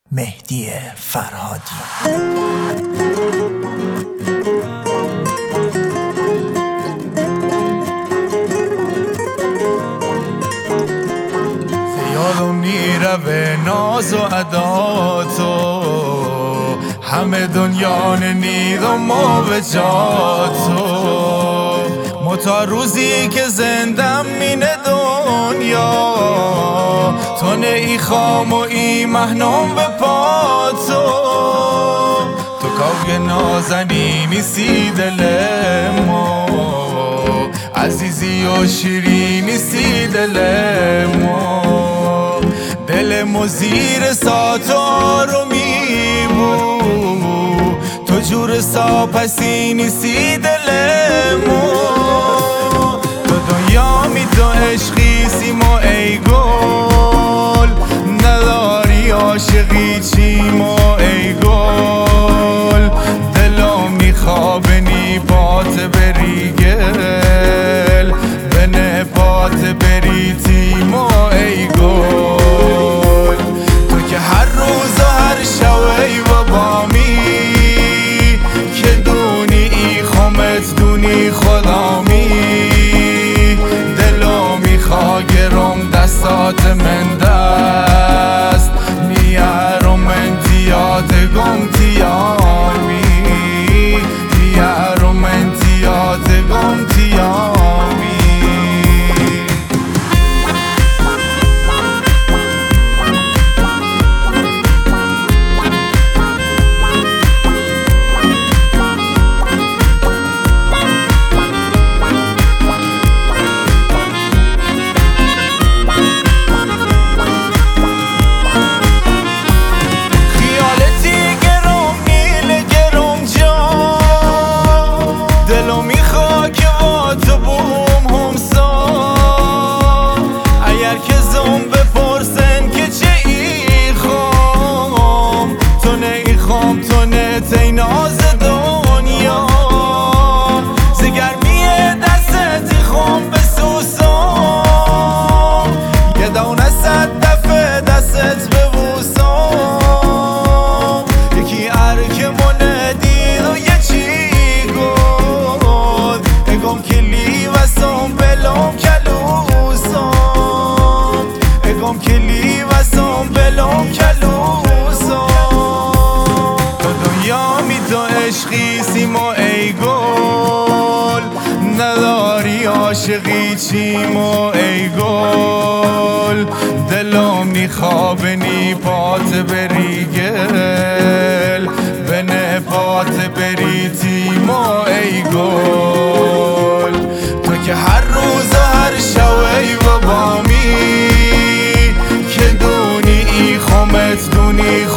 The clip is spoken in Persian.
مهدی فرهادی. یادم میره به ناز و عداتو، همه دنیا نیدم و به جاتو. تا روزی که زندم مینه دنیا، تو ای خام و ای مهنم به پاتو. تو کاوی نازنینی سی دل ما، عزیزی و شیرینی سی دل ما. دل ما زیر ساتار رو میمو، تو جور ساپسینی سی دل ما. تو دنیا می تو عشقی سیما ای گل، نداری عاشقی چیما ای گل. دلم میخوابه نی پات بری گل، بنه پات بری تیما ای گل. تو که هر روز و هر شوی و بامی، که دونی ای خمت دونی خدامی. دلو میخوا گرم دستات من دست، میارم انتیات گم تیامی. میارم انتیات گم تیامی. ای ناز دنیا، زگرمی دستت خون بسوسم. یه دونه صد دفعه دستت ببوسم. یکی ارک منه دید و یه چی گفت، اگم کلی وسم بلوم کلوسم. اگم کلی وسم بلوم کلوسم. تو عشقی سیما ای گل، نداری عاشقی چیما ای گل. دلم میخوابه نی پات بری گل، بنه پات بری تیما ای گل. تو که هر روز و هر شوی و بامی، که دونی ای خمت دونی